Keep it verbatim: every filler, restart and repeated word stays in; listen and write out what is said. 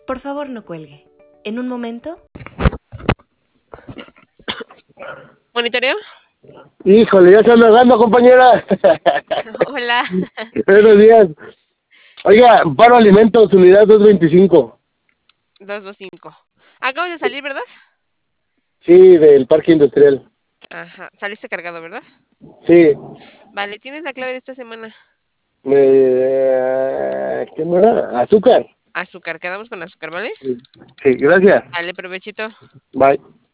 Por favor, no cuelgue. En un momento... ¿Monitoreo? Híjole, ya se anda dando, compañera. Hola. Buenos días. Oiga, paro alimentos, unidad doscientos veinticinco. dos dos cinco. Acabas de salir, ¿verdad? Sí, del parque industrial. Ajá. Saliste cargado, ¿verdad? Sí. Vale, tienes la clave de esta semana. Me... ¿Qué no era? Azúcar. Azúcar, quedamos con azúcar, ¿vale? Sí, gracias. Vale, provechito. Bye.